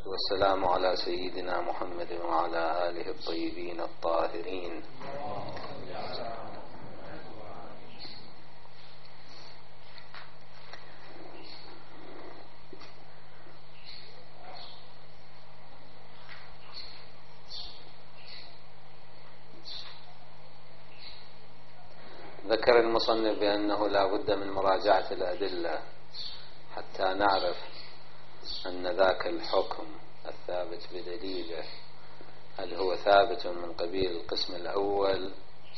والسلام على سيدنا محمد وعلى آله الطيبين الطاهرين. ذكر المصنف بأنه لا بد من مراجعة الأدلة حتى نعرف أن ذاك الحكم الثابت بدليله هل هو ثابت من قبيل القسم الأول،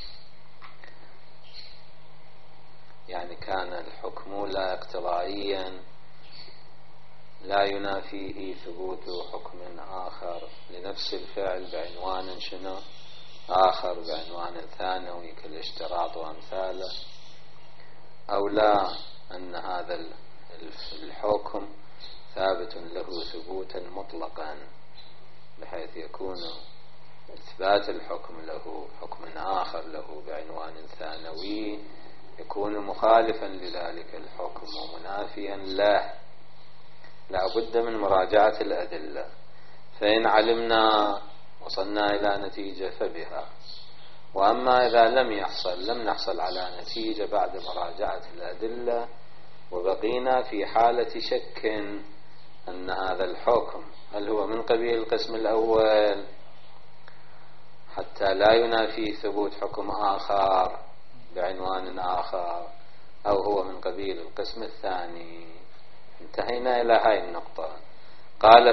يعني كان الحكم لا اقتضائيا لا ينافيه ثبوت حكم آخر لنفس الفعل بعنوان شنو آخر، بعنوان ثانوي كالاشتراط وأمثاله، أو لا أن هذا الحكم ثابت له ثبوتا مطلقا بحيث يكون إثبات الحكم له حكم آخر له بعنوان ثانوي يكون مخالفا لذلك الحكم ومنافيا له. لا بد من مراجعة الأدلة، فإن علمنا وصلنا إلى نتيجة فبها، وأما إذا لم نحصل على نتيجة بعد مراجعة الأدلة وبقينا في حالة شك أن هذا الحكم هل هو من قبيل القسم الأول حتى لا ينافي ثبوت حكم آخر بعنوان آخر، أو هو من قبيل القسم الثاني. انتهينا إلى هاي النقطة. قال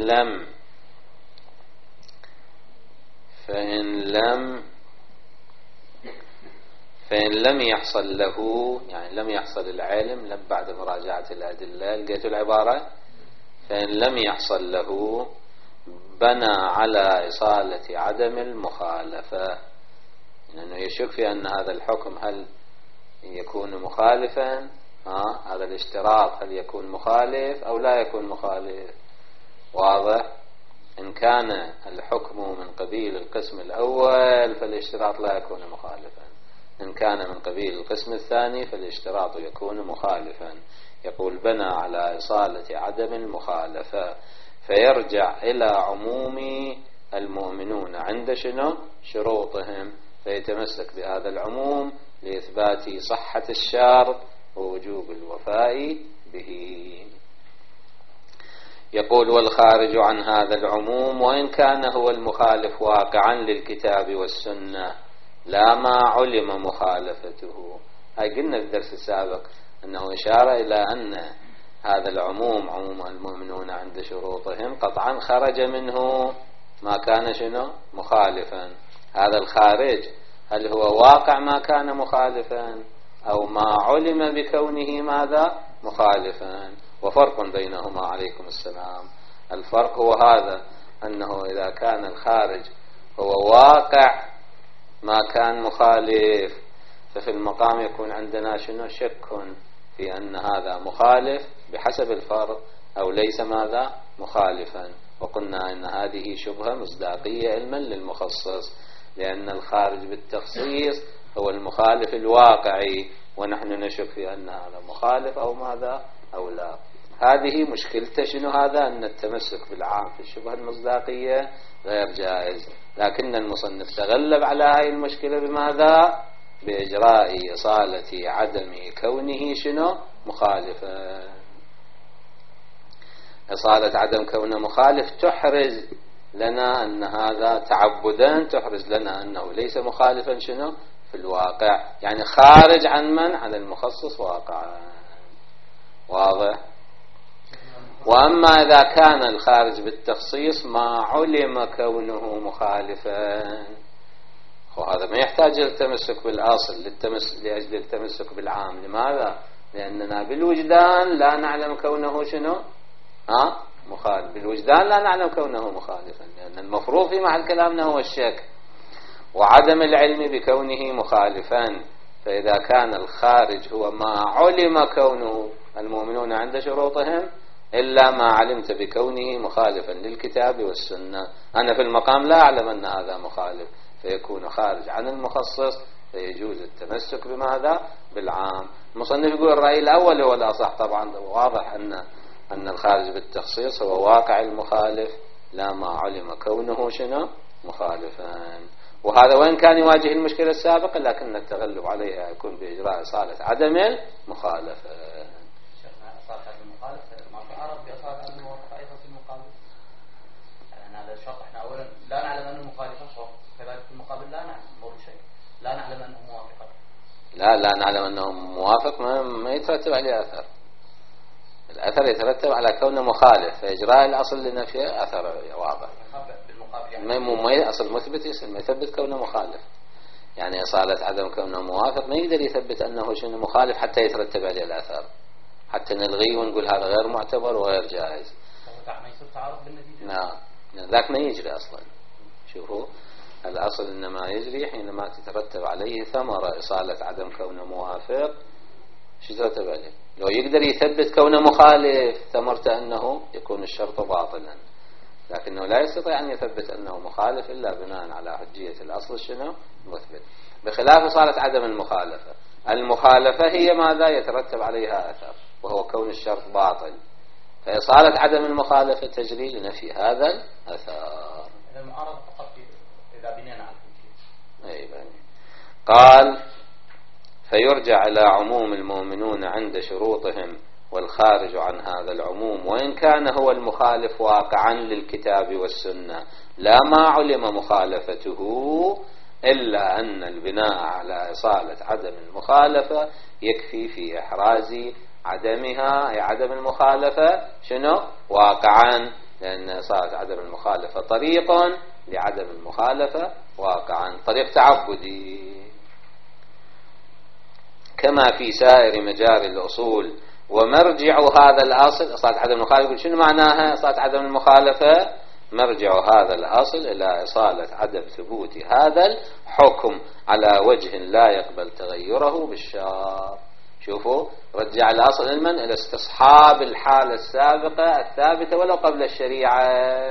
فإن لم يحصل له، يعني لم يحصل العلم، لم بعد مراجعة الأدلة لقيت العبارة، فإن لم يحصل له بنى على إصالة عدم المخالفة، لأنه يشك في أن هذا الحكم هل يكون مخالفا، هذا الاشتراط هل يكون مخالف أو لا يكون مخالف. واضح؟ إن كان الحكم من قبيل القسم الأول فالاشتراط لا يكون مخالفا، إن كان من قبيل القسم الثاني فالاشتراط يكون مخالفا. يقول بنى على إصالة عدم المخالفة، فيرجع إلى عموم المؤمنون عند شنو شروطهم، فيتمسك بهذا العموم لإثبات صحة الشرط ووجوب الوفاء به. يقول والخارج عن هذا العموم وإن كان هو المخالف واقعا للكتاب والسنة لا ما علم مخالفته. هاي قلنا في الدرس السابق أنه إشارة إلى أن هذا العموم عموم المؤمنون عند شروطهم قطعا خرج منه ما كان شنو مخالفا. هذا الخارج هل هو واقع ما كان مخالفا أو ما علم بكونه ماذا مخالفا؟ وفرق بينهما عليكم السلام. الفرق هو هذا، أنه إذا كان الخارج هو واقع ما كان مخالف ففي المقام يكون عندنا شنو شك في أن هذا مخالف بحسب الفرق أو ليس ماذا مخالفا. وقلنا أن هذه شبهة مصداقية علما للمخصص، لأن الخارج بالتخصيص هو المخالف الواقعي ونحن نشك في أن هذا مخالف أو ماذا أو لا. هذه مشكلته شنو هذا، أن التمسك بالعام في الشبهة المصداقية غير جائز، لكن المصنف تغلب على هذه المشكلة بماذا؟ بإجراء إصالة عدم كونه شنو مخالفا. إصالة عدم كونه مخالف تحرز لنا أن هذا تعبدا، تحرز لنا أنه ليس مخالفا شنو في الواقع، يعني خارج عن من؟ عن المخصص واقعا. واضح؟ وأما إذا كان الخارج بالتخصيص ما علم كونه مخالفا، وهذا ما يحتاج التمسك بالأصل لأجل التمسك بالعام. لماذا؟ لأننا بالوجدان لا نعلم كونه شنو مخالف، بالوجدان لا نعلم كونه مخالفا، لأن المفروض في محل كلامنا هو الشك وعدم العلم بكونه مخالفا. فإذا كان الخارج هو ما علم كونه المؤمنون عند شروطهم إلا ما علمت بكونه مخالفا للكتاب والسنة، أنا في المقام لا أعلم أن هذا مخالف فيكون خارج عن المخصص، فيجوز التمسك بماذا؟ بالعام. المصنف يقول الرأي الأول هو الأصح. طبعا واضح أن أن الخارج بالتخصيص هو واقع المخالف لا ما علم كونه شنو مخالفا. وهذا وإن كان يواجه المشكلة السابقة لكن التغلب عليها يكون بإجراء إصالة عدم المخالفة. إصالة عدم المخالفة ما تعرف بإصالة عدم الموافقة أيضا في المقابل. يعني هذا الشرط احنا أولا لا نعلم أنه مخالفا، وكذلك في المقابل لا نعلم شيء، لا نعلم أنه موافقا. لا نعلم أنه موافق ما يترتب عليه أثر. الأثر يترتب على كونه مخالف، فإجراء الأصل لنفيه أثر واضح. ما أصل مثبت يصير يثبت كونه مخالف. يعني إصالة عدم كونه موافق ما يقدر يثبت أنه شنو مخالف حتى يترتب عليه الأثر، حتى نلغيه ونقول هذا غير معتبر وغير جائز. ما يصير تعارض بالنتيجة. نعم ذاك ما يجري أصلا. شوفوا الأصل إنما يجري حينما تترتب عليه ثمرة إصالة عدم كونه موافق. شو يترتب عليه؟ لو يقدر يثبت كونه مخالف ثمرته أنه يكون الشرط باطلا، لكنه لا يستطيع أن يثبت أنه مخالف إلا بناء على حجية الأصل شنو مثبت، بخلاف إصالة عدم المخالفة. المخالفة هي ماذا يترتب عليها أثر وهو كون الشرط باطل، فإصالة عدم المخالفة تجري لنفي هذا الأثر. المعارضة فقط إذا بنينا على الحجية. قال فيرجع إلى عموم المؤمنون عند شروطهم والخارج عن هذا العموم وإن كان هو المخالف واقعا للكتاب والسنة لا ما علم مخالفته، إلا أن البناء على إصالة عدم المخالفة يكفي في إحراز عدمها، أي عدم المخالفة شنو واقعا، لأن إصالة عدم المخالفة طريق لعدم المخالفة واقعا، طريق تعبدي كما في سائر مجاري الأصول. ومرجع هذا الأصل إصالة عدم المخالفة، يقول شنو معناها إصالة عدم المخالفة؟ مرجع هذا الأصل إلى إصالة عدم ثبوت هذا الحكم على وجه لا يقبل تغيره بالشرع. شوفوا رجع الأصل المن إلى استصحاب الحالة السابقة الثابتة ولو قبل الشريعة.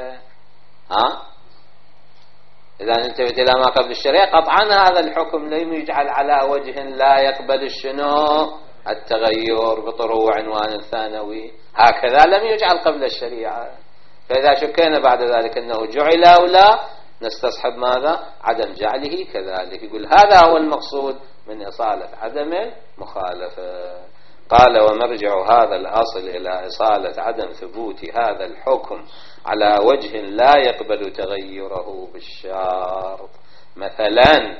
إذا نلتفت إلى ما قبل الشريعة قطعا هذا الحكم لم يجعل على وجه لا يقبل الشنو التغير بطروع عنوان ثانوي، هكذا لم يجعل قبل الشريعة. فإذا شكينا بعد ذلك أنه جعل أو لا نستصحب ماذا عدم جعله كذلك. يقول هذا هو المقصود من إصالة عدم مخالفة. قال ومرجع هذا الأصل إلى إصالة عدم ثبوت هذا الحكم على وجه لا يقبل تغيره بالشرط. مثلا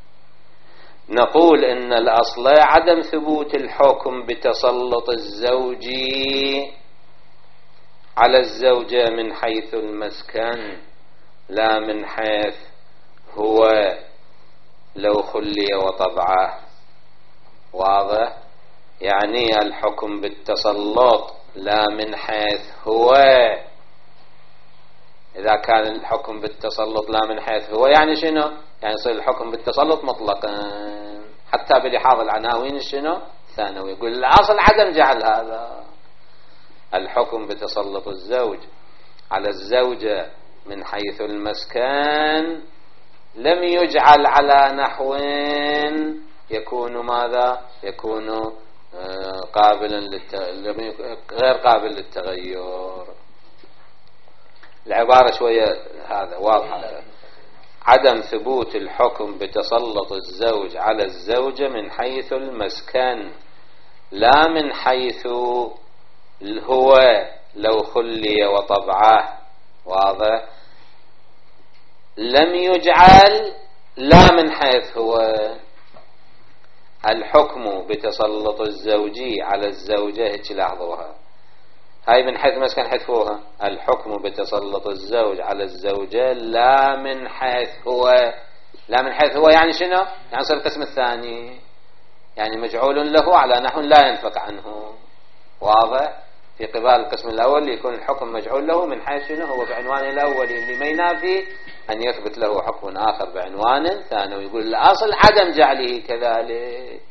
نقول إن الأصل عدم ثبوت الحكم بتسلط الزوج على الزوجة من حيث المسكن لا من حيث هو لو خلي وطبعه. واضح؟ يعني الحكم بالتسلط لا من حيث هو، إذا كان الحكم بالتسلط لا من حيث هو يعني شنو؟ يعني يصير الحكم بالتسلط مطلقا حتى بلحاظ العناوين شنو ثانوي. يقول الأصل عدم جعل هذا الحكم بتسلط الزوج على الزوجة من حيث المسكن لم يجعل على نحو يكون ماذا يكون غير قابل للتغير. العبارة شوية هذا واضحة. عدم ثبوت الحكم بتسلط الزوج على الزوجة من حيث المسكن لا من حيث هو لو خلي وطبعه. واضح؟ لم يجعل لا من حيث هو الحكم بتسلط الزوج على الزوجة. هيك لاحظوها هاي من حيث مسكن حيث فوها الحكم بتسلط الزوج على الزوجة لا من حيث هو. لا من حيث هو يعني شنو؟ يعني صار القسم الثاني يعني مجعول له على نحو لا ينفك عنه. واضح؟ في قبال القسم الأول يكون الحكم مجعول له من حيث شنو هو بعنوان الأول اللي ما ينافي أن يثبت له حكم آخر بعنوان ثاني. ويقول الأصل عدم جعله كذلك.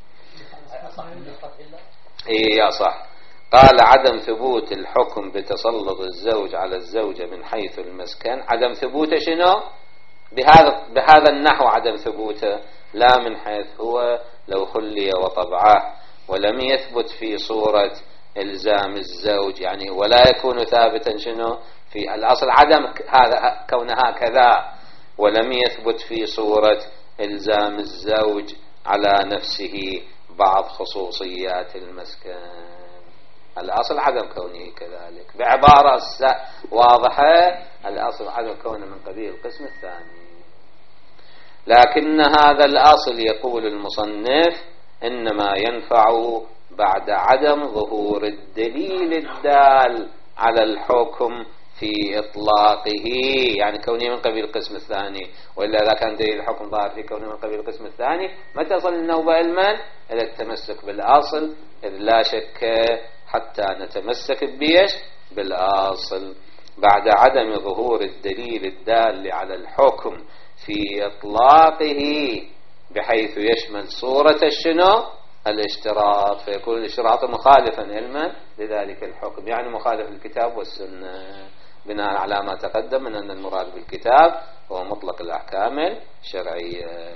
إيه صح. قال عدم ثبوت الحكم بتسلط الزوج على الزوجة من حيث المسكن عدم ثبوته شنو؟ بهذا النحو عدم ثبوته لا من حيث هو لو خلي وطبعه. ولم يثبت في صورة إلزام الزوج يعني، ولا يكون ثابتا شنو في الأصل عدم هذا كونها كذا، ولم يثبت في صورة إلزام الزوج على نفسه بعض خصوصيات المسكن. الأصل عدم كونه كذلك، بعبارة واضحة الأصل عدم كونه من قبيل القسم الثاني. لكن هذا الأصل يقول المصنف إنما ينفع بعد عدم ظهور الدليل الدال على الحكم في إطلاقه، يعني كونه من قبيل القسم الثاني. وإلا إذا كان دليل الحكم ظاهر في كونه من قبيل القسم الثاني ما تصل النوبة علما إلى التمسك بالأصل، إذ لا شك حتى نتمسك بيش بالأصل بعد عدم ظهور الدليل الدال على الحكم في إطلاقه، بحيث يشمل صورة الشنو الاشتراط، فيكون الاشتراط مخالفا علما لذلك الحكم، يعني مخالف للكتاب والسنة، بناء على ما تقدم من أن المراد بالكتاب هو مطلق الأحكام الشرعية،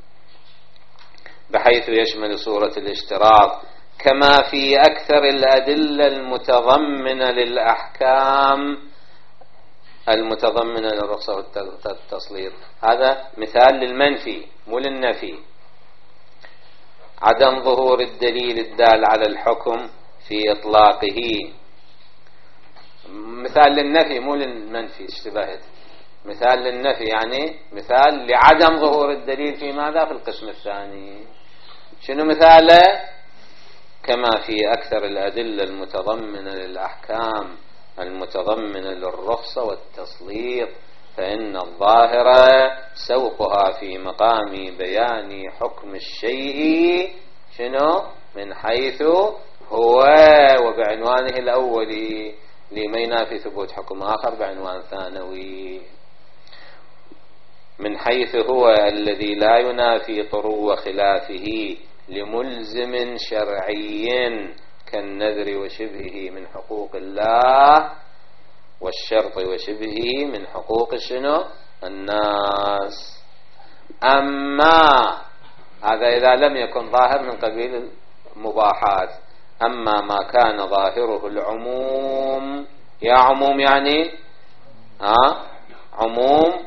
بحيث يشمل صورة الاشتراط كما في أكثر الأدلة المتضمنة للأحكام المتضمنة للرخصة والتسليط. هذا مثال للمنفي مو للنفي، عدم ظهور الدليل الدال على الحكم في إطلاقه. مثال للنفي مو للمنفي، اشتبهت. مثال للنفي يعني مثال لعدم ظهور الدليل في ماذا؟ في القسم الثاني. شنو مثاله؟ كما في أكثر الأدلة المتضمنة للأحكام المتضمنة للرخصة والتسليط، فإن الظاهر سوقها في مقام بيان حكم الشيء شنو من حيث هو وبعنوانه الأولي، لما ينافي ثبوت حكم آخر بعنوان ثانوي، من حيث هو الذي لا ينافي طرو خلافه لملزم شرعي كالنذر وشبهه من حقوق الله، والشرط وشبهه من حقوق شنو الناس. أما هذا إذا لم يكن ظاهر من قبيل المباحات. أما ما كان ظاهره العموم، يا عموم يعني عموم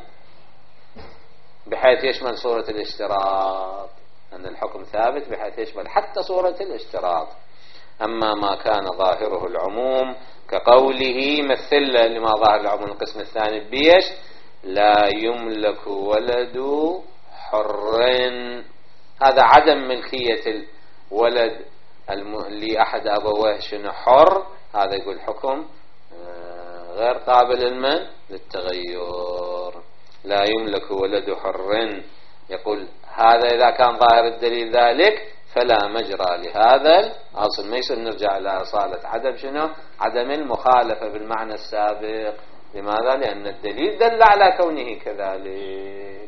بحيث يشمل صورة الاشتراط، أن الحكم ثابت بحيث يشمل حتى صورة الاشتراط. أما ما كان ظاهره العموم كقوله مثل لما ظاهر العموم القسم الثاني بيش لا يملك ولد حر، هذا عدم ملكية الولد لأحد أبويه شنو حر، هذا يقول حكم غير قابل للتغير. لا يملك ولد حر، يقول هذا إذا كان ظاهر الدليل ذلك فلا مجرى لهذا الأصل. ما يصير نرجع إلى أصالة عدم شنو عدم المخالفة بالمعنى السابق. لماذا؟ لأن الدليل دل على كونه كذلك.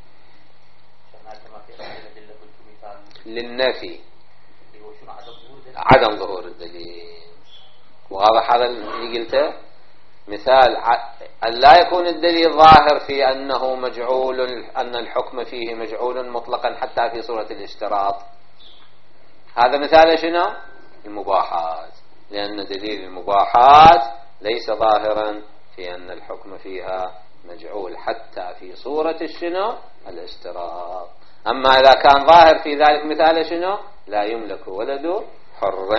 للنفي عدم ظهور الدليل، واضح هذا اللي قلته. مثال أن لا يكون الدليل ظاهر في أنه مجعول، أن الحكم فيه مجعول مطلقا حتى في صورة الاشتراط، هذا مثال شنو المباحات، لأن دليل المباحات ليس ظاهرا في أن الحكم فيها مجعول حتى في صورة الشنو الاشتراط. أما إذا كان ظاهر في ذلك مثال شنو لا يملك ولد حر.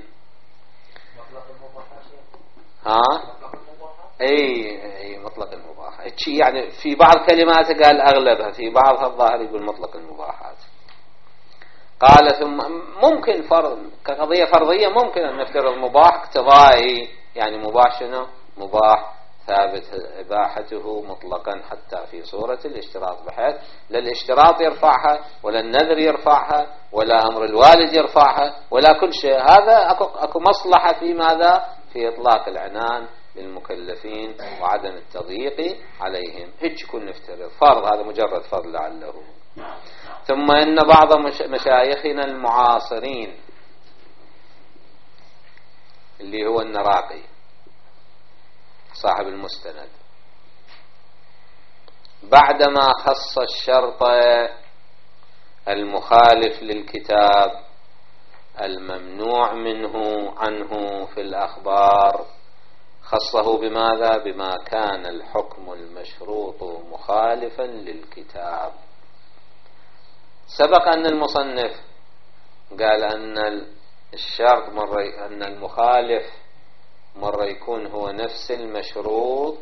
اي مطلق المباحات، يعني في بعض كلمات قال اغلبها، في بعضها الظاهر يقول مطلق المباحات. قال ثم ممكن فرض كقضية فرضية ممكن ان نفترض مباح اقتضائي، يعني مباح شنو مباح ثابت اباحته مطلقا حتى في صورة الاشتراط، بحيث لا الاشتراط يرفعها ولا النذر يرفعها ولا امر الوالد يرفعها ولا كل شيء. هذا اكو مصلحة في ماذا؟ في اطلاق العنان للمكلفين وعدم التضييق عليهم. هيك يكون نفترض فرض، هذا مجرد فرض لعله. ثم إن بعض مشايخنا المعاصرين اللي هو النراقي صاحب المستند، بعدما خص الشرط المخالف للكتاب الممنوع عنه في الأخبار خصه بماذا؟ بما كان الحكم المشروط مخالفا للكتاب. سبق أن المصنف قال أن الشرط أن المخالف مرة يكون هو نفس المشروط،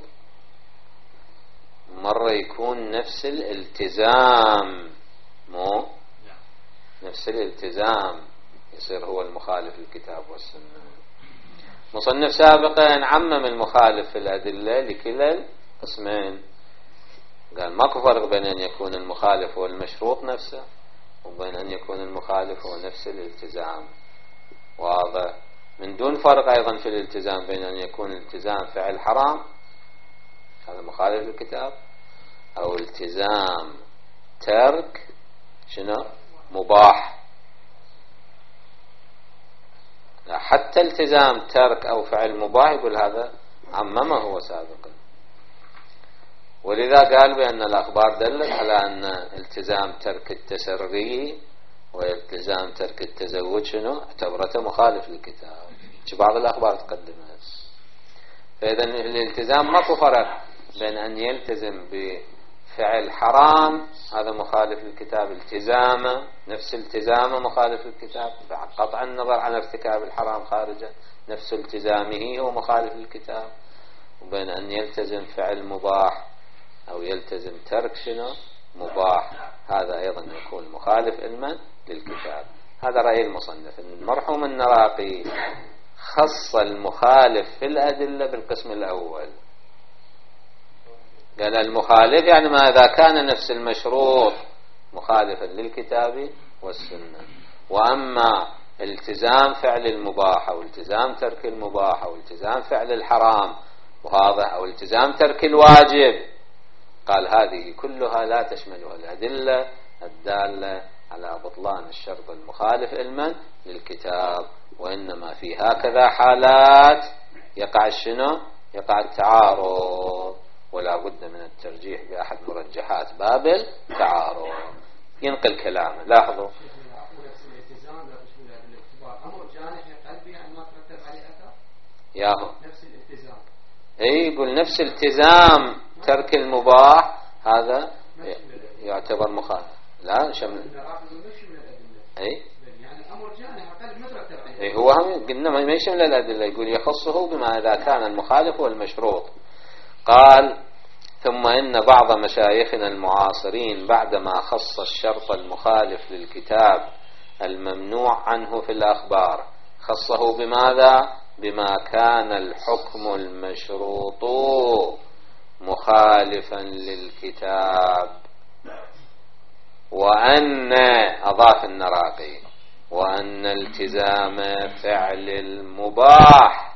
مرة يكون نفس الالتزام، مو نفس الالتزام يصير هو المخالف للكتاب والسنة. مصنف سابقا عمم المخالف في الأدلة لكلا القسمين، قال ماكو فرق بين أن يكون المخالف هو المشروط نفسه وبين أن يكون المخالف هو نفس الالتزام. واضح؟ من دون فرق أيضا في الالتزام بين أن يكون التزام فعل حرام هذا مخالف للكتاب، أو التزام ترك شنو مباح. حتى التزام ترك أو فعل مباح يقول هذا عممه هو سابقا. ولذا قال بأن الأخبار دلت على أن التزام ترك التسري والتزام ترك التزوج شنو اعتبرته مخالف للكتاب. بعض الأخبار تقدمت. فإذا الالتزام ماكو فرق بين أن يلتزم بفعل حرام هذا مخالف للكتاب، التزامه نفس التزامه مخالف للكتاب، قطع النظر عن ارتكاب الحرام خارجه نفس التزامه هو مخالف للكتاب، وبين أن يلتزم فعل مباح أو يلتزم ترك شنو مباح هذا أيضا يكون مخالف علما للكتاب. هذا رأي المصنف. المرحوم النراقي خص المخالف في الأدلة بالقسم الأول، قال المخالف يعني ما إذا كان نفس المشروط مخالفا للكتاب والسنة. وأما التزام فعل المباح أو التزام ترك المباح أو التزام فعل الحرام وهذا أو التزام ترك الواجب قال هذه كلها لا تشملها الأدلة الدالة على بطلان الشرط المخالف علما للكتاب، وإنما في هكذا حالات يقع شنو يقع التعارض، ولا بد من الترجيح بأحد مرجحات باب التعارض. ينقل كلامه. لاحظوا ياهو يقول نفس التزام ترك المباح هذا يعتبر مخالف. لا شمل هو هم قلنا ما يشمل الأدلة، يقول يخصه بما إذا كان المخالف هو المشروط. قال ثم إن بعض مشايخنا المعاصرين بعدما خص الشرط المخالف للكتاب الممنوع عنه في الأخبار خصه بماذا؟ بما كان الحكم المشروط مخالفا للكتاب، وأن أضاف النراقي وأن التزام فعل المباح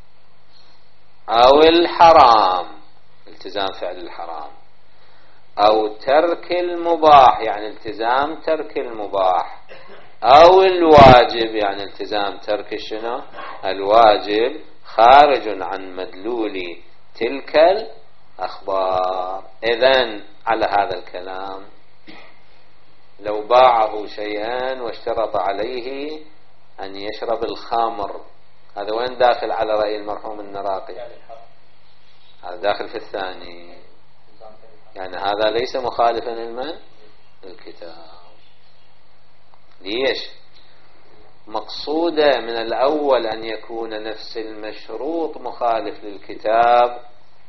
أو الحرام التزام فعل الحرام أو ترك المباح يعني التزام ترك المباح أو الواجب يعني التزام ترك شنو الواجب خارج عن مدلول تلك الأخبار. إذن على هذا الكلام لو باعه شيئا واشترط عليه أن يشرب الخمر هذا وين داخل على رأي المرحوم النراقي؟ هذا داخل في الثاني، يعني هذا ليس مخالفا لمن؟ الكتاب. ليش؟ مقصوده من الأول أن يكون نفس المشروط مخالف للكتاب،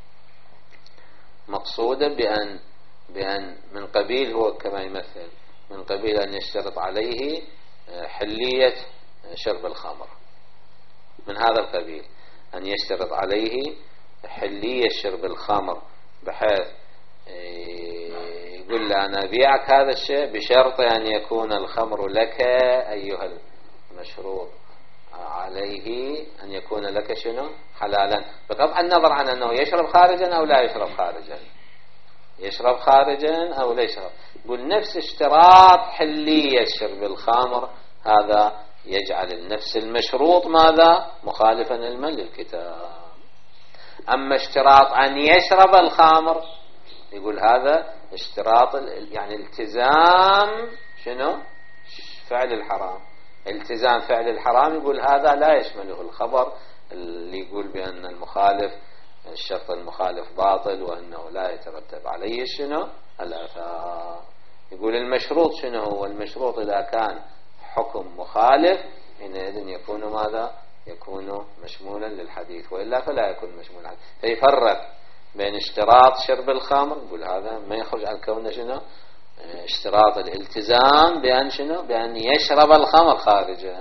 مقصوده بأن من قبيل هو كما يمثل من قبيل أن يشترط عليه حلية شرب الخمر، من هذا القبيل أن يشترط عليه حلية شرب الخمر بحيث يقول له أنا أبيعك هذا الشيء بشرط أن يكون الخمر لك أيها المشروط عليه أن يكون لك شنو حلالا، بقطع النظر عن أنه يشرب خارجا أو لا يشرب خارجا، يشرب خارجا أو لا يشرب. يقول نفس اشتراط حلية شرب الخمر هذا يجعل النفس المشروط ماذا مخالفا لمن للكتاب. أما اشتراط أن يشرب الخمر يقول هذا اشتراط يعني التزام شنو فعل الحرام، التزام فعل الحرام، يقول هذا لا يشمله الخبر اللي يقول بأن المخالف الشرط المخالف باطل وأنه لا يترتب عليه شنو الآثار. يقول المشروط شنو هو؟ المشروط إذا كان حكم مخالف حينئذ يكون ماذا؟ يكون مشمولا للحديث، وإلا فلا يكون مشمولا. فيفرق بين اشتراط شرب الخمر، يقول هذا ما يخرج عن كونه شنو؟ اشتراط الالتزام بأن شنو؟ بأن يشرب الخمر خارجا،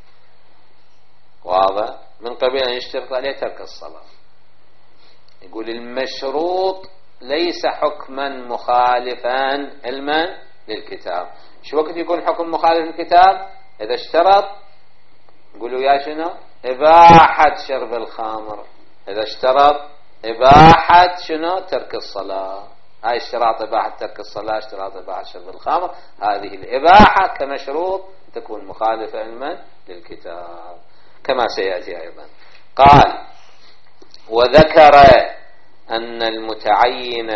واضح؟ من قبل أن يشترط عليه ترك الصلاة. يقول المشروط ليس حكما مخالفا علما للكتاب. شو وقت يكون حكم مخالف للكتاب؟ إذا اشترط يقولوا يا شنو؟ إباحة شرب الخمر. إذا اشترط إباحة شنو؟ ترك الصلاة. هاي اشتراط إباحة ترك الصلاة، اشتراط إباحة شرب الخمر، هذه الإباحة كمشروط تكون مخالفة علما للكتاب كما سيأتي أيضا. قال وذكر أن المتعين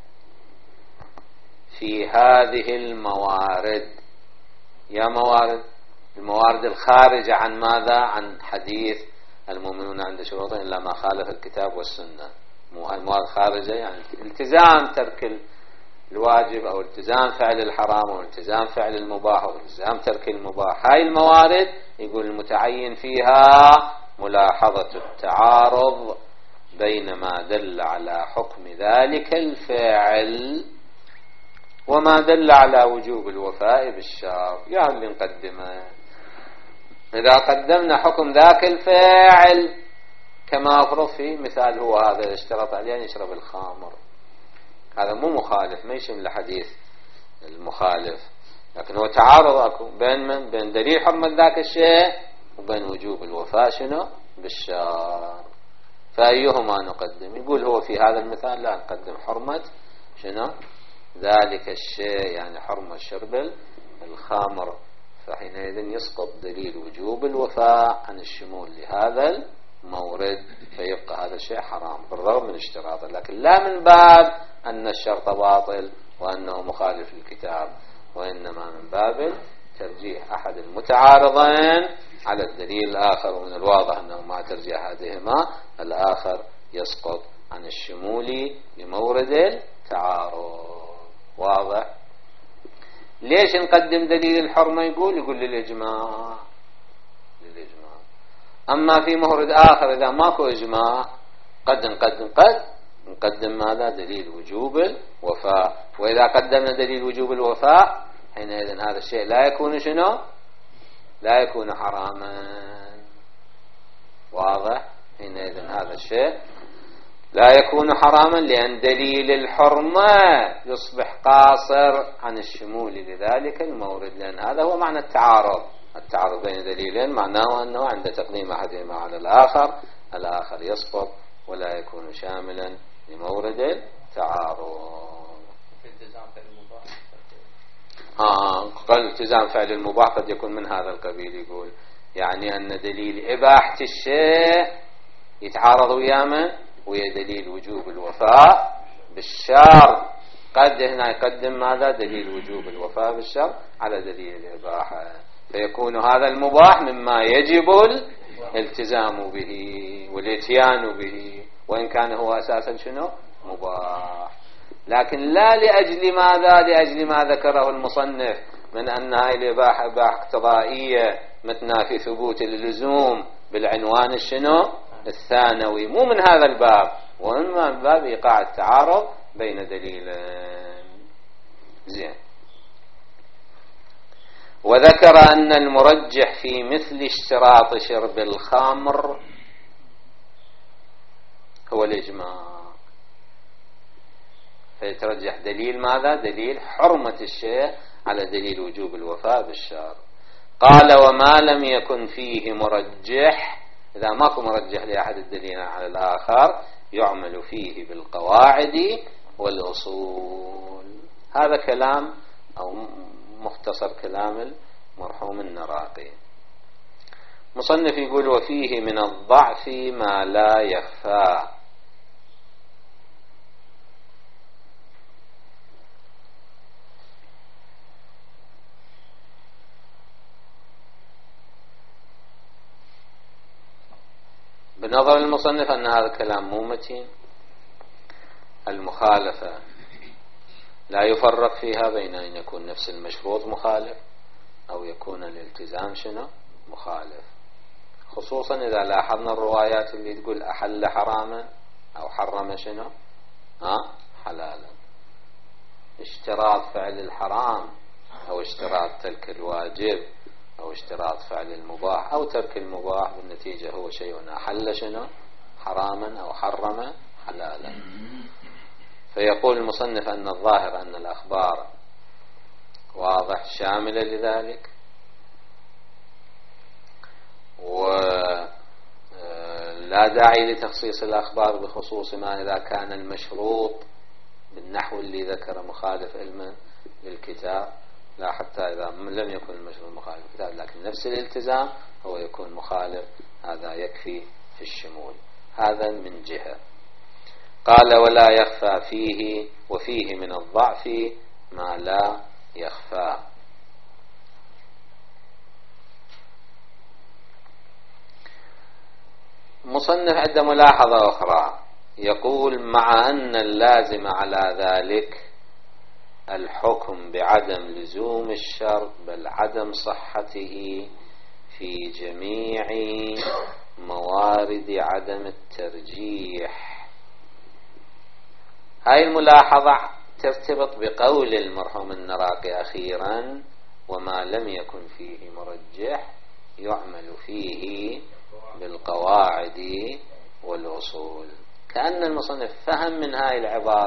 في هذه الموارد، يا موارد الموارد الخارجة عن ماذا؟ عن حديث المؤمنون عند شروطهم إلا ما خالف الكتاب والسنة. الموارد خارجة يعني التزام ترك الواجب أو التزام فعل الحرام أو التزام فعل المباح أو التزام ترك المباح. هاي الموارد يقول المتعين فيها ملاحظة التعارض بين ما دل على حكم ذلك الفعل وما دل على وجوب الوفاء بالشرط. يا اللي نقدمه، إذا قدمنا حكم ذاك الفاعل كما أفرض في مثال هو هذا اشترط عليه أن يشرب الخمر، هذا مو مخالف، ما يشمل الحديث المخالف، لكن هو تعارض أكو بين من؟ بين دليل حرمة ذاك الشيء وبين وجوب الوفاء شنو؟ بالشرط. فأيهما نقدم؟ يقول هو في هذا المثال لا نقدم حرمة شنو؟ ذلك الشيء، يعني حرمة شرب الخمر، فحينئذ يسقط دليل وجوب الوفاء عن الشمول لهذا المورد، فيبقى هذا الشيء حرام بالرغم من اشتراطه، لكن لا من باب أن الشرط باطل وأنه مخالف للكتاب، وإنما من باب ترجيح أحد المتعارضين على الدليل الآخر. ومن الواضح أنه مع ترجيح هذهما الآخر يسقط عن الشمول لمورد التعارض. واضح؟ ليش نقدم دليل الحرمة؟ يقول للإجماع. أما في مورد آخر إذا ماكو إجماع قد نقدم ماذا؟ دليل وجوب الوفاء. وإذا قدمنا دليل وجوب الوفاء حينئذ هذا الشيء لا يكون شنو؟ لا يكون حراما. واضح؟ حينئذ هذا الشيء لا يكون حراما، لأن دليل الحرمة يصبح قاصر عن الشمول لذلك المورد، لأن هذا هو معنى التعارض. التعارض بين دليلين معناه أنه عند تقديم أحدهما على الآخر يسقط ولا يكون شاملا لمورد التعارض. قال التزام فعل المباح قد يكون من هذا القبيل، يقول يعني أن دليل إباحة الشيء يتعارض ويا دليل وجوب الوفاء بالشرط. قد هنا يقدم ماذا؟ دليل وجوب الوفاء بالشرط على دليل الإباحة، فيكون هذا المباح مما يجب الالتزام به والاتيان به، وإن كان هو أساسا شنو؟ مباح. لكن لا لأجل ماذا؟ لأجل ما ذكره المصنف من أن هذه الإباحة إباحة اقتضائية متنا في ثبوت اللزوم بالعنوان الشنو؟ الثانوي، مو من هذا الباب، وإنما من باب إيقاع التعارض بين دليلين. زين. وذكر أن المرجح في مثل اشتراط شرب الخمر هو الإجماع، فيترجح دليل ماذا؟ دليل حرمة الشيء على دليل وجوب الوفاء بالشرط. قال وما لم يكن فيه مرجح، إذا ماكو مرجح لأحد الدليلين على الآخر يعمل فيه بالقواعد والأصول. هذا كلام أو مختصر كلام المرحوم النراقي. مصنف يقول وفيه من الضعف ما لا يخفى، بنظر المصنف أن هذا الكلام مو متين. المخالفة لا يفرق فيها بين أن يكون نفس المشروط مخالف أو يكون الالتزام شنو مخالف، خصوصا إذا لاحظنا الروايات اللي تقول أحل حراما أو حرم شنو حلالا. اشتراط فعل الحرام أو اشتراط ترك الواجب أو اشتراط فعل المباح أو ترك المباح، بالنتيجة هو شيء أحل شنو حراما أو حرم حلالا. فيقول المصنف أن الظاهر أن الأخبار واضح شاملة لذلك، ولا داعي لتخصيص الأخبار بخصوص ما إذا كان المشروط بالنحو اللي ذكر مخالف علما للكتاب، لا حتى إذا لم يكن المشروط مخالف للكتاب لكن نفس الالتزام هو يكون مخالف، هذا يكفي في الشمول. هذا من جهة. قال ولا يخفى فيه، وفيه من الضعف ما لا يخفى. مصنف عنده ملاحظة أخرى، يقول مع أن اللازم على ذلك الحكم بعدم لزوم الشرط بل عدم صحته في جميع موارد عدم الترجيح. هاي الملاحظة ترتبط بقول المرحوم النراقي أخيرا وما لم يكن فيه مرجح يعمل فيه بالقواعد والأصول. كأن المصنف فهم من هاي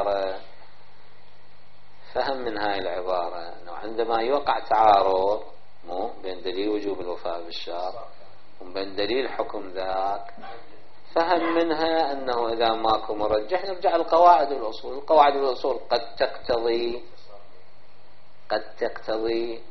العبارة أنه عندما يوقع تعارض بين دليل وجوب الوفاء بالشرط وبين دليل حكم ذاك، فهم منها أنه إذا ماكو مرجح نرجع القواعد والأصول. القواعد والأصول قد تقتضي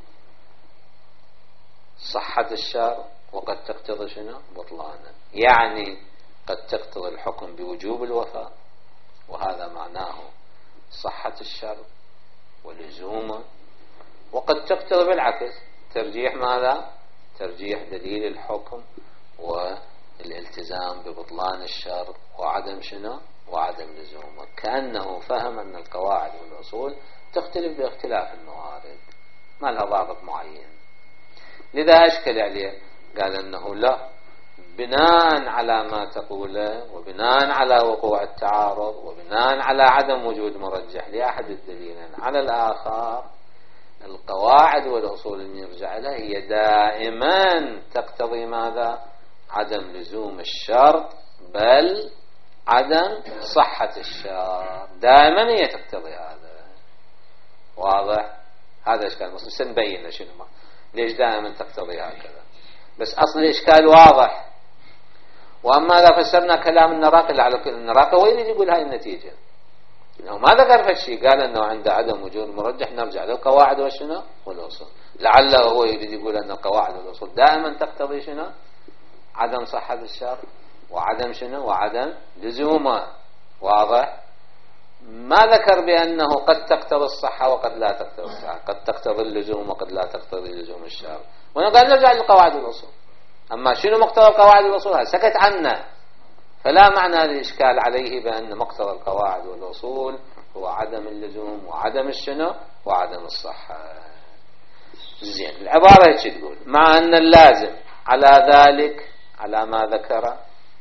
صحة الشرط وقد تقتضي شنو بطلانه، يعني قد تقتضي الحكم بوجوب الوفاء وهذا معناه صحة الشرط ولزومه، وقد تقتضي بالعكس ترجيح ماذا؟ ترجيح دليل الحكم والالتزام ببطلان الشرط وعدم شنو؟ وعدم لزومه. كأنه فهم أن القواعد والأصول تختلف باختلاف الموارد، ما لها ضابط معين. لذا أشكل عليه، قال أنه لا، بناء على ما تقوله وبناء على وقوع التعارض وبناء على عدم وجود مرجح لأحد الدليلين على الآخر، القواعد والأصول اللي يرجع لها هي دائما تقتضي ماذا؟ عدم لزوم الشرط بل عدم صحة الشرط. دائما هي تقتضي هذا. واضح؟ هذا إشكال مصر سنبين شنو ليش دائما تقتضي هكذا، بس أصل الإشكال واضح. وأما إذا فسرنا كلام النراقي على كل النراقي وين يقول هاي النتيجة؟ إنه ما ذكر في الشيء، قال أنه عند عدم وجود مرجح نرجع للقواعد والشنو والأصول. لعله هو يريد يقول أن القواعد والأصول دائما تقتضي شنو؟ عدم صحة الشرط وعدم شنو؟ وعدم لزومه. واضح؟ ما ذكر بأنه قد تقتضي الصحة وقد لا تقتضي الصحة، قد تقتضي اللزوم وقد لا تقتضي لزوم الشرط. ونقال نرجع للقواعد والأصول. أما شنو مقتضى القواعد والأصول سكت عنه، فلا معنى للإشكال عليه بأن مقتضى القواعد والأصول هو عدم اللزوم وعدم الشنو وعدم الصحة. زين، العبارة هيك تقول مع أن اللازم على ذلك على ما ذكر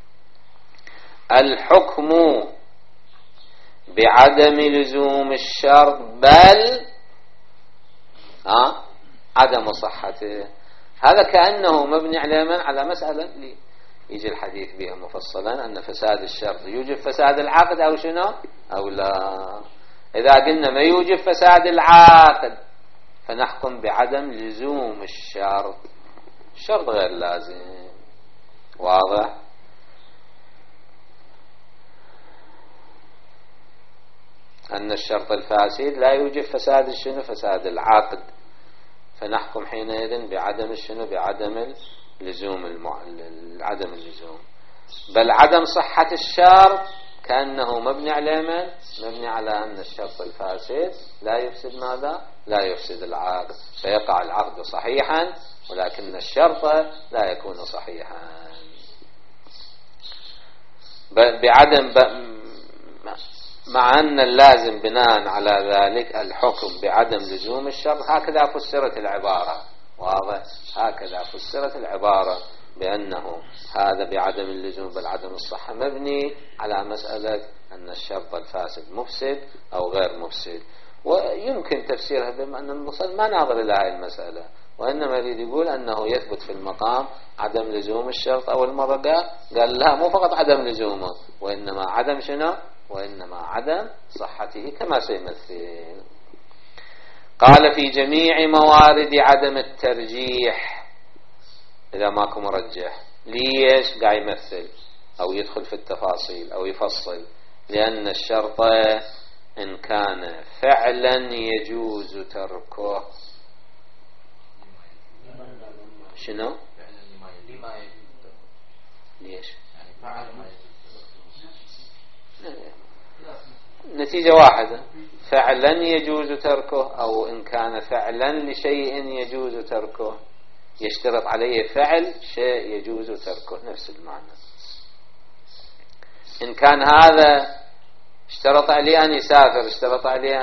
الحكم بعدم لزوم الشرط بل عدم صحته. هذا كأنه مبني على مسألة اللي يجي الحديث بها مفصلا أن فساد الشرط يوجب فساد العقد أو شنو أو لا. إذا قلنا ما يوجب فساد العقد فنحكم بعدم لزوم الشرط، الشرط غير لازم. واضح؟ أن الشرط الفاسد لا يوجب فساد الشنو فساد العقد، فنحكم حينئذ بعدم الشنو بعدم اللزوم عدم اللزوم. بل عدم صحة الشرط كأنه مبني على من؟ مبني على أن الشرط الفاسد لا يفسد ماذا؟ لا يفسد العقد، فيقع العقد صحيحا ولكن الشرط لا يكون صحيحا. بعدم مع أن اللازم بناء على ذلك الحكم بعدم لزوم الشرط. هكذا فسرت العبارة، واضح؟ هكذا فسرت العبارة بأنه هذا بعدم اللزوم بل عدم الصحة مبني على مسألة أن الشرط الفاسد مفسد أو غير مفسد. ويمكن تفسيرها بما أن المصنف ما ناظر إلى هذه المسألة، وإنما يريد يقول أنه يثبت في المقام عدم لزوم الشرط. أول مرة قال لا، مو فقط عدم لزومه، وإنما عدم شنو؟ وإنما عدم صحته كما سيمثل. قال في جميع موارد عدم الترجيح إذا ماكو مرجح. ليش قاعد يمثل أو يدخل في التفاصيل أو يفصل؟ لأن الشرط إن كان فعلا يجوز تركه. شنو؟ ليش؟ نتيجة واحدة، فعلا يجوز تركه أو إن كان فعلا لشيء يجوز تركه. يشترط عليه فعل شيء يجوز تركه، نفس المعنى. إن كان هذا اشترط عليه أن يسافر، اشترط عليه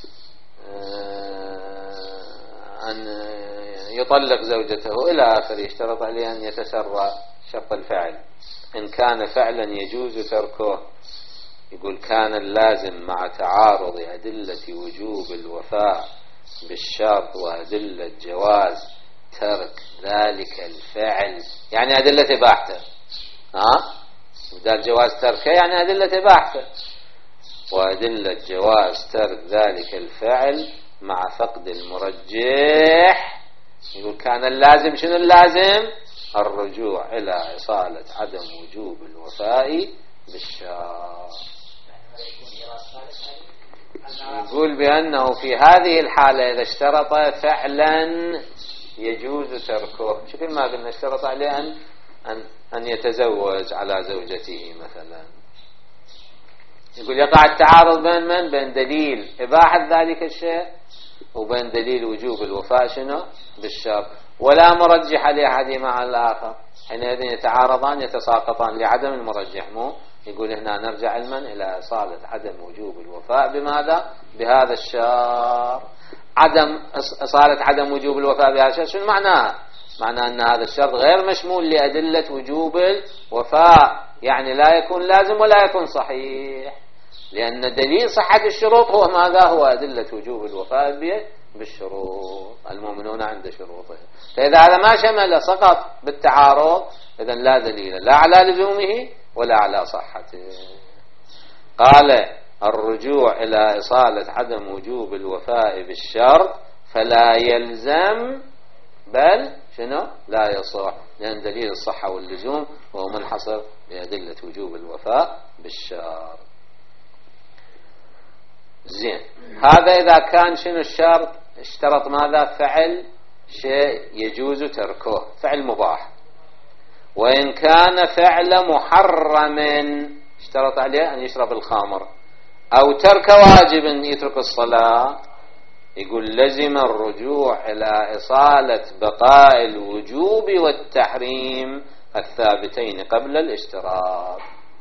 أن يطلق زوجته إلى آخره، اشترط عليه أن يتسرى، شرط الفعل. إن كان فعلا يجوز تركه، يقول كان اللازم مع تعارض أدلة وجوب الوفاء بالشرط وأدلة جواز ترك ذلك الفعل، يعني أدلة إباحته. بدل جواز تركه يعني أدلة إباحته، وأدلة جواز ترك ذلك الفعل مع فقد المرجح. يقول كان اللازم، شنو اللازم؟ الرجوع إلى إصالة عدم وجوب الوفاء بالشرط. يقول بأنه في هذه الحالة إذا اشترط فعلا يجوز تركه، شكل ما قلنا اشترط عليه أن يتزوج على زوجته مثلا، يقول يقع التعارض بين من؟ بين دليل إباحة ذلك الشيء وبين دليل وجوب الوفاء شنو؟ بالشرط، ولا مرجح لأحدهما على الآخر، حينئذ يتعارضان يتساقطان لعدم المرجح. مو يقول هنا نرجع علما إلى إصالة عدم وجوب الوفاء بماذا؟ بهذا الشرط. عدم إصالة عدم وجوب الوفاء بهذا الشرط شنو معناه؟ معناه أن هذا الشرط غير مشمول لأدلة وجوب الوفاء، يعني لا يكون لازم ولا يكون صحيح، لأن دليل صحة الشروط هو ماذا؟ هو أدلة وجوب الوفاء بالشروط، المؤمنون عند شروطه. فإذا هذا ما شمل سقط بالتعارض، إذن لا دليل لا على لزومه ولا على صحته. قال الرجوع إلى إصالة عدم وجوب الوفاء بالشرط فلا يلزم بل شنو؟ لا يصح، لأن دليل الصحة واللزوم هو منحصر بأدلة وجوب الوفاء بالشرط. زين، هذا إذا كان شنو الشرط؟ اشترط ماذا؟ فعل شيء يجوز تركه، فعل مباح. وإن كان فعل محرم، اشترط عليه أن يشرب الخمر أو ترك واجب يترك الصلاة، يقول لزم الرجوع إلى إصالة بقاء الوجوب والتحريم الثابتين قبل الاشتراط.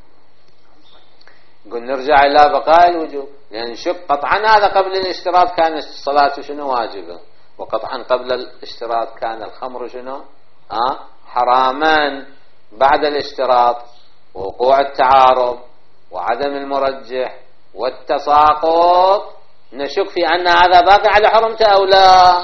يقول نرجع إلى بقاء الوجوب، لأن شك قطعا هذا قبل الاشتراط كان الصلاة شنو واجبة، وقطعا قبل الاشتراط كان الخمر شنو حراما. بعد الاشتراط ووقوع التعارض وعدم المرجح والتساقط نشك في أن هذا باقي على حرمته أو لا.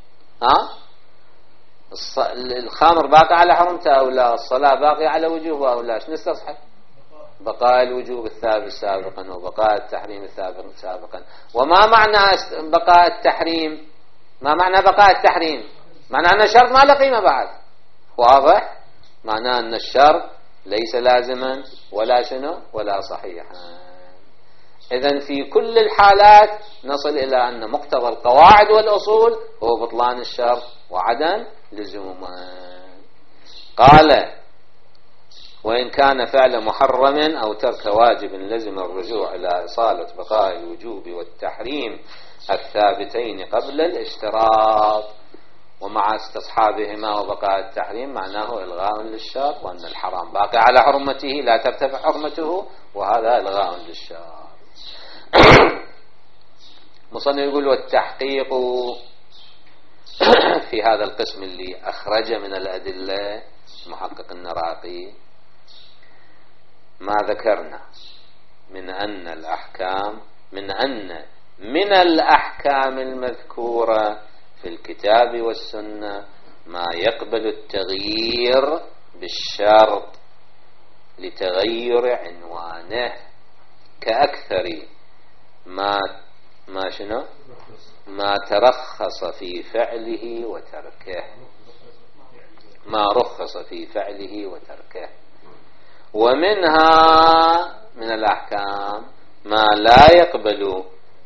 الخمر باقي على حرمته أو لا، الصلاة باقي على وجوبه أو لا. شو نستصحب؟ بقاء الوجوب الثابت سابقا وبقاء التحريم الثابت سابقا. وما معنى بقاء التحريم؟ ما معنى بقاء التحريم؟ معنى أن الشرط ما له قيمة بعد، واضح؟ معنى أن الشرط ليس لازما ولا شنو ولا صحيحا. إذن في كل الحالات نصل إلى أن مقتضى القواعد والأصول هو بطلان الشرط وعدم لزومه. قال وإن كان فعل محرم أو ترك واجب لزم الرجوع إلى إصالة بقاء الوجوب والتحريم الثابتين قبل الاشتراط. ومع استصحابهما وبقاء التحريم معناه إلغاء للشرط، وأن الحرام باقي على حرمته لا ترتفع حرمته، وهذا إلغاء للشرط. مصنف يقول والتحقيق في هذا القسم اللي أخرج من الأدلة محقق النراقي ما ذكرنا من أن الأحكام المذكورة في الكتاب والسنة ما يقبل التغيير بالشرط لتغير عنوانه، كأكثر ما ترخص في فعله وتركه، ما رخص في فعله وتركه. ومنها من الأحكام ما لا يقبله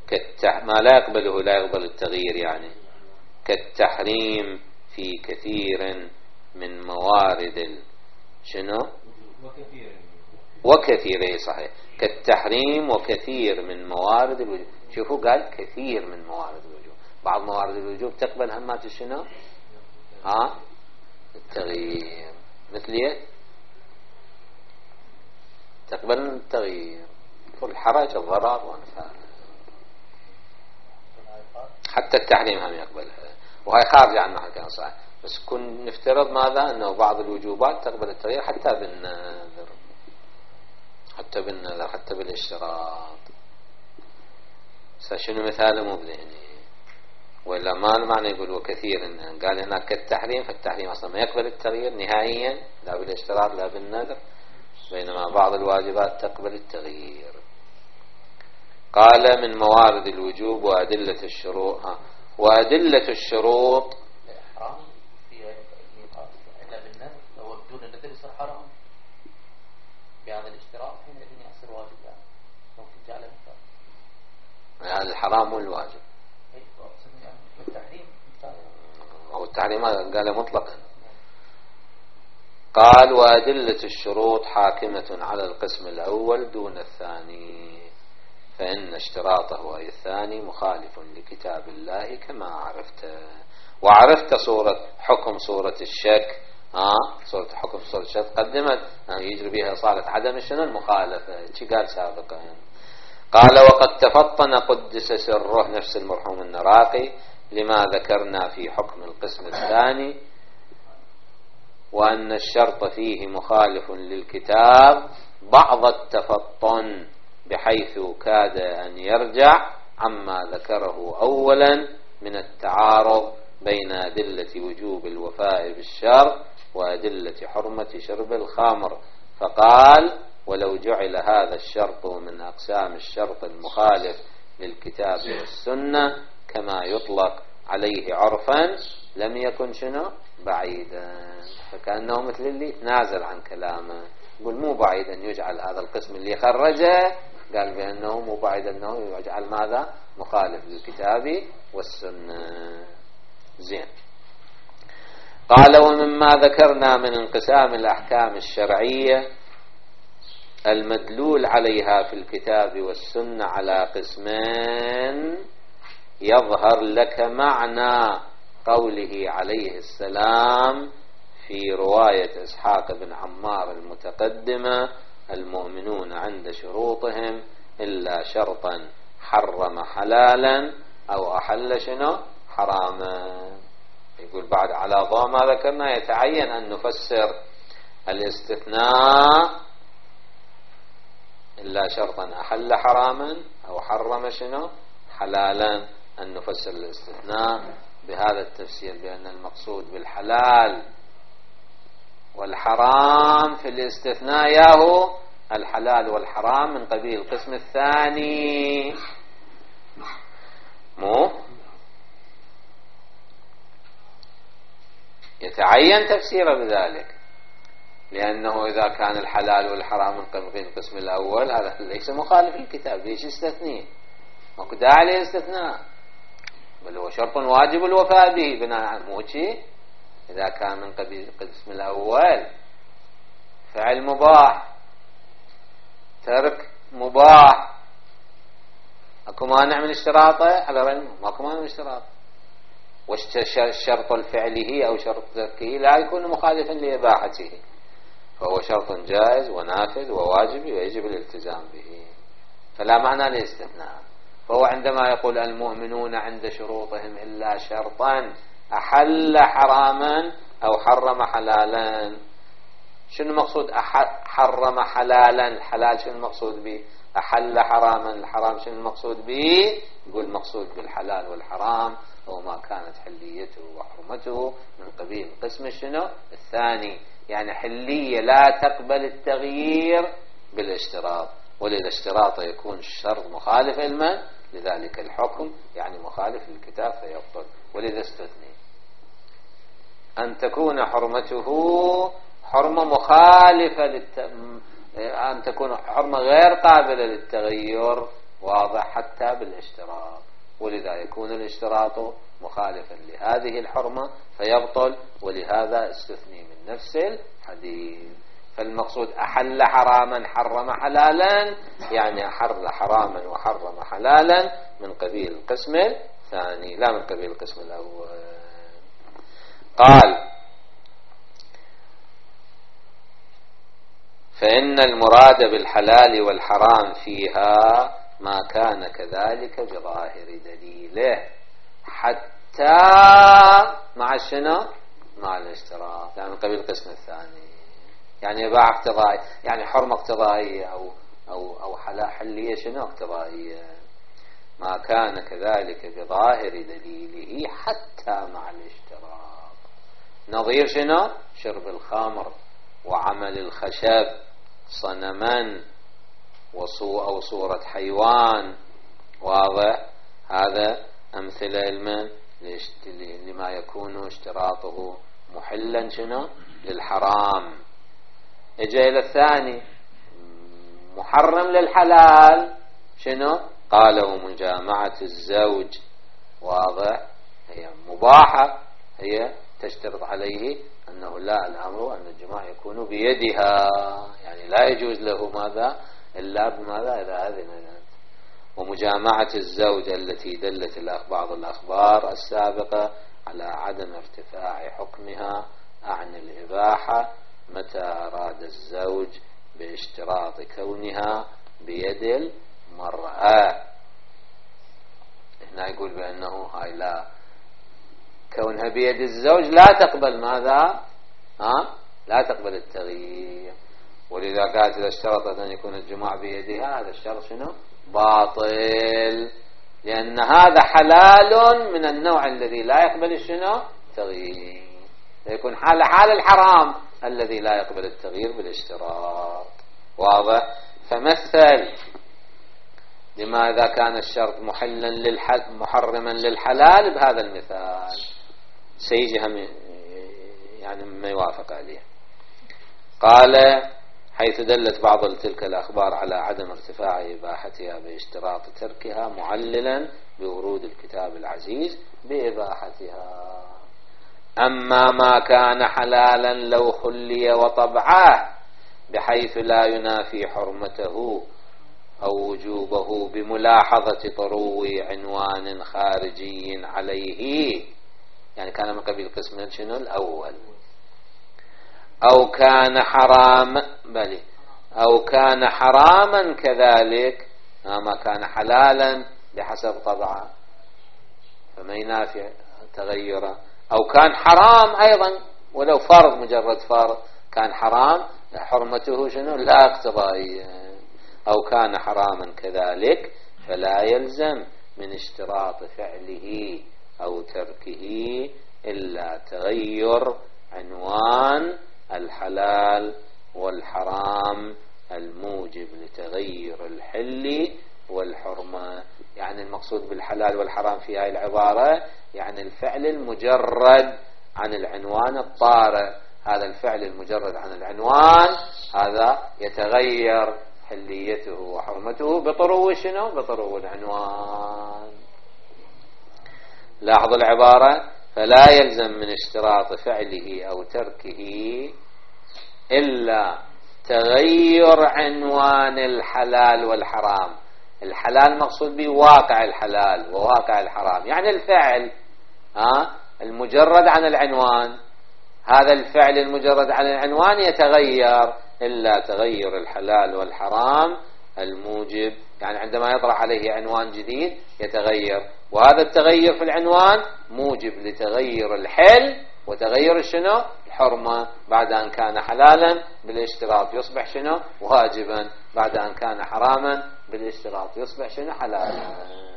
لا يقبل التغيير، يعني كالتحريم في كثير من موارد وكثير صحيح، كالتحريم وكثير من موارد الوجوب. شوفوا قال كثير من موارد الوجوب، بعض موارد الوجوب تقبل همات التغيير، مثل تقبل التغيير والحرج الضرر وأمثاله. حتى التحريم هم يقبلها، وهي خارجة عن محل كان صحيح، بس كن نفترض ماذا أنه بعض الوجوبات تقبل التغيير حتى بالنذر حتى بالاشتراط. شنو مثاله مو بذهني، ولا ما معنى يقول وكثير قال هناك كالتحريم، فالتحريم أصلا ما يقبل التغيير نهائيا لا بالاشتراط لا بالنذر، بينما بعض الواجبات تقبل التغيير. قال من موارد الوجوب وأدلة الشروط. وأدلة الشروط حرام إلا بالنذر، لو بدون النذر يصير حرام بهذا الاشتراط، حينئذ يصير واجب، يعني ممكن جعله مثال. هذا الحرام والواجب التحريم أو التحريم قال مطلقا. قال وأدلة الشروط حاكمة على القسم الأول دون الثاني، فإن اشتراطه أي الثاني مخالف لكتاب الله كما عرفت. وعرفت حكم صورة الشك، حكم صورة الشك قدمت يجري بها صالة عدم المخالفة، شي قال سابقا. قال وقد تفطن قدس سره نفس المرحوم النراقي لما ذكرنا في حكم القسم الثاني، وأن الشرط فيه مخالف للكتاب بعض التفطن، بحيث كاد أن يرجع عما ذكره أولا من التعارض بين أدلة وجوب الوفاء بالشرط وأدلة حرمة شرب الخمر، فقال ولو جعل هذا الشرط من أقسام الشرط المخالف للكتاب والسنة كما يطلق عليه عرفا لم يكن بعيدا. فكأنه مثل اللي تنازل عن كلامه، يقول مو بعيد أن يجعل هذا القسم اللي خرجه، قال بأنه مو بعيد أنه يجعل ماذا مخالف للكتاب والسنة. زين. قال ومما ذكرنا من انقسام الأحكام الشرعية المدلول عليها في الكتاب والسنة على قسمين، يظهر لك معنى قوله عليه السلام في رواية إسحاق بن عمار المتقدمة المؤمنون عند شروطهم إلا شرطا حرم حلالا أو أحل حراما. يقول بعد على ضوء ما ذكرنا يتعين أن نفسر الاستثناء إلا شرطا أحل حراما أو حرم حلالا، أن نفسر الاستثناء بهذا التفسير، بأن المقصود بالحلال والحرام في الاستثناء ياهو الحلال والحرام من قبيل القسم الثاني، مو يتعين تفسيره بذلك، لأنه إذا كان الحلال والحرام من قبيل القسم الأول هذا ليس مخالف للكتاب، ليش استثنيه؟ ماكو داعي للاستثناء، بل هو شرط واجب الوفاء به بناء موشي. إذا كان من قبيل القسم الأول فعل مباح ترك مباح، اكو مانع من اشتراطه على رأي ماكو مانع من اشتراطه، والشرط الفعلي أو شرط تركه لا يكون مخالفا لإباحته، فهو شرط جائز ونافذ وواجب ويجب الالتزام به، فلا معنى للاستثناء. فهو عندما يقول المؤمنون عند شروطهم إلا شرطا أحل حراما أو حرم حلالا، شنو المقصود حرم حلالا؟ الحلال شنو المقصود به؟ أحل حراما الحرام شنو المقصود به؟ يقول المقصود بالحلال والحرام هو ما كانت حليته وحرمته من قبيل قسم شنو الثاني، يعني حلية لا تقبل التغيير بالاشتراط، وللاشتراط يكون الشرط مخالف علما لذلك الحكم، يعني مخالف للكتاب فيبطل. ولذا استثني أن تكون حرمته حرمة مخالفة أن تكون حرمة غير قابلة للتغير، واضح، حتى بالاشتراط، ولذا يكون الاشتراط مخالفا لهذه الحرمة فيبطل، ولهذا استثني من نفس الحديث. فالمقصود أحل حراما حرم حلالا، يعني أحل حراما وحرم حلالا من قبيل القسم الثاني لا من قبيل القسم الأول. قال فإن المراد بالحلال والحرام فيها ما كان كذلك بظاهر دليله، حتى مع شنو؟ مع الاشتراط، يعني من قبيل القسم الثاني، يعني إباحة اقتضائية، يعني حرمة اقتضائية أو حلية شنو اقتضائية، ما كان كذلك بظاهر دليله حتى مع الاشتراط. نظير شنو؟ شرب الخمر وعمل الخشب صنما أو صورة حيوان، واضح، هذا أمثلة لما يكون اشتراطه محلا شنو للحرام. اجى إلى الثاني محرم للحلال شنو؟ قالوا مجامعة الزوج، واضح، هي مباحة، هي تشترط عليه أنه لا الأمر أن الجماع يكون بيدها، يعني لا يجوز له ماذا إلا بماذا إذا أذنت. ومجامعة الزوج التي دلت بعض الأخبار السابقة على عدم ارتفاع حكمها عن الإباحة متى أراد الزوج باشتراط كونها بيد المرأة. هنا يقول بأنه هاي لا، كونها بيد الزوج لا تقبل ماذا؟ لا تقبل التغيير، ولذا قالت إذا اشترطت أن يكون الجماع بيدها هذا الشرط شنو؟ باطل، لأن هذا حلال من النوع الذي لا يقبل شنو؟ تغيير، يكون حال الحرام الذي لا يقبل التغيير بالاشتراط، واضح. فمثل لماذا كان الشرط محرما للحلال بهذا المثال، سيجي يعني ما يوافق عليه. قال حيث دلت بعض تلك الأخبار على عدم ارتفاع إباحتها باشتراط تركها، معللا بورود الكتاب العزيز بإباحتها. أما ما كان حلالا لو خلي وطبعه بحيث لا ينافي حرمته أو وجوبه بملاحظة طرو عنوان خارجي عليه، يعني كان من قبيل قسم شنو الأول، أو كان حراما كذلك، ما كان حلالا بحسب طبعه فما ينافي تغيره، أو كان حرام أيضا ولو فرض مجرد فرض كان حرام حرمته شنو لا اقتضائية، أو كان حراما كذلك فلا يلزم من اشتراط فعله أو تركه إلا تغير عنوان الحلال والحرام الموجب لتغير الحل والحرمة. يعني المقصود بالحلال والحرام في هذه العبارة يعني الفعل المجرد عن العنوان الطارئ، هذا الفعل المجرد عن العنوان هذا يتغير حليته وحرمته بطرو شنو؟ بطرو العنوان. لاحظوا العبارة، فلا يلزم من اشتراط فعله أو تركه إلا تغير عنوان الحلال والحرام. الحلال مقصود به واقع الحلال وواقع الحرام، يعني الفعل المجرد عن العنوان، هذا الفعل المجرد عن العنوان يتغير إلا تغير الحلال والحرام الموجب، يعني عندما يطرح عليه عنوان جديد يتغير، وهذا التغير في العنوان موجب لتغير الحل وتغير شنو؟ الحرمة. بعد أن كان حلالا بالاشتراط يصبح شنو؟ واجبا. بعد أن كان حراما بالاشتراط يصبح شنو؟ حلالا.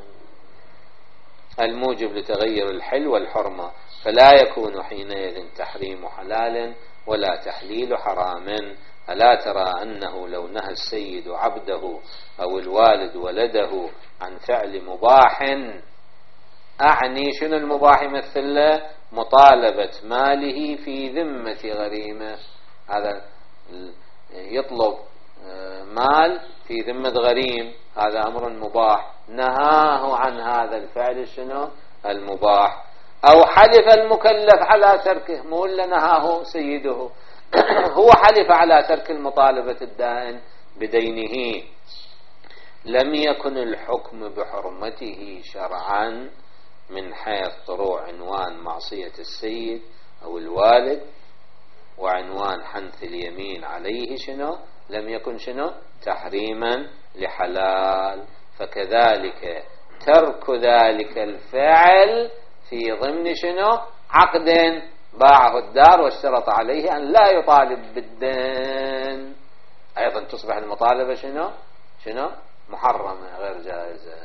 الموجب لتغير الحل والحرمة، فلا يكون حينئذ تحريم حلال ولا تحليل حرام. ألا ترى أنه لو نهى السيد عبده أو الوالد ولده عن فعل مباح، أعني شنو المباح؟ مثل مطالبة ماله في ذمة غريمه، هذا يطلب مال في ذمة غريم، هذا أمر مباح، نهاه عن هذا الفعل شنو؟ المباح. أو حلف المكلف على تركه، مو إلا نهاه سيده هو حلف على ترك المطالبة الدائن بدينه، لم يكن الحكم بحرمته شرعا من حيث طروع عنوان معصية السيد أو الوالد وعنوان حنث اليمين عليه شنو؟ لم يكن شنو؟ تحريما لحلال. فكذلك ترك ذلك الفعل في ضمن شنو؟ عقد باعه الدار واشترط عليه أن لا يطالب بالدين، أيضا تصبح المطالبة شنو؟ محرمة غير جائزة.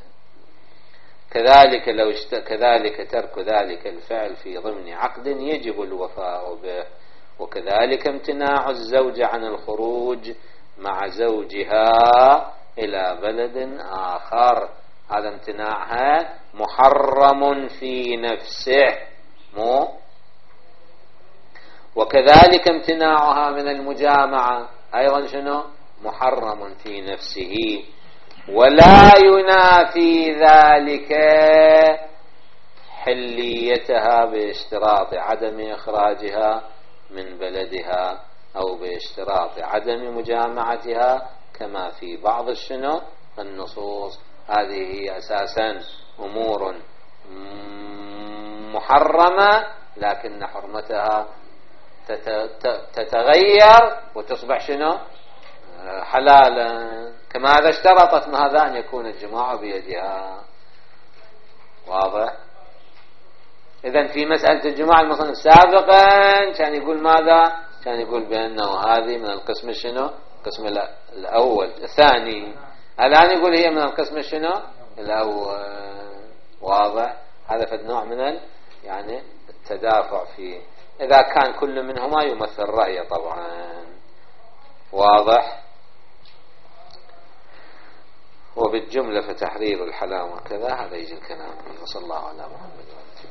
كذلك ترك ذلك الفعل في ضمن عقد يجب الوفاء به. وكذلك امتناع الزوجة عن الخروج مع زوجها إلى بلد آخر، هذا امتناعها محرم في نفسه، وكذلك امتناعها من المجامعة أيضا شنو؟ محرم في نفسه. ولا ينافي ذلك حليتها باشتراط عدم إخراجها من بلدها أو باشتراط عدم مجامعتها كما في بعض الشنو؟ النصوص. هذه هي أساسا أمور محرمة لكن حرمتها تتغير وتصبح شنو؟ حلالا. كما هذا اشترطت ماذا؟ أن يكون الجماع بيدها. واضح؟ إذن في مسألة الجماع المصنف سابقا كان يقول ماذا؟ كان يقول بأنه هذه من القسم شنو؟ القسم الأول الثاني. الآن يقول هي من القسم شنو؟ الأول. واضح؟ هذا في النوع من يعني التدافع فيه، إذا كان كل منهما يمثل رأي طبعا. واضح؟ وبالجملة فتحرير الحلال وكذا هذا يجي الكلام. وصلى الله على محمد.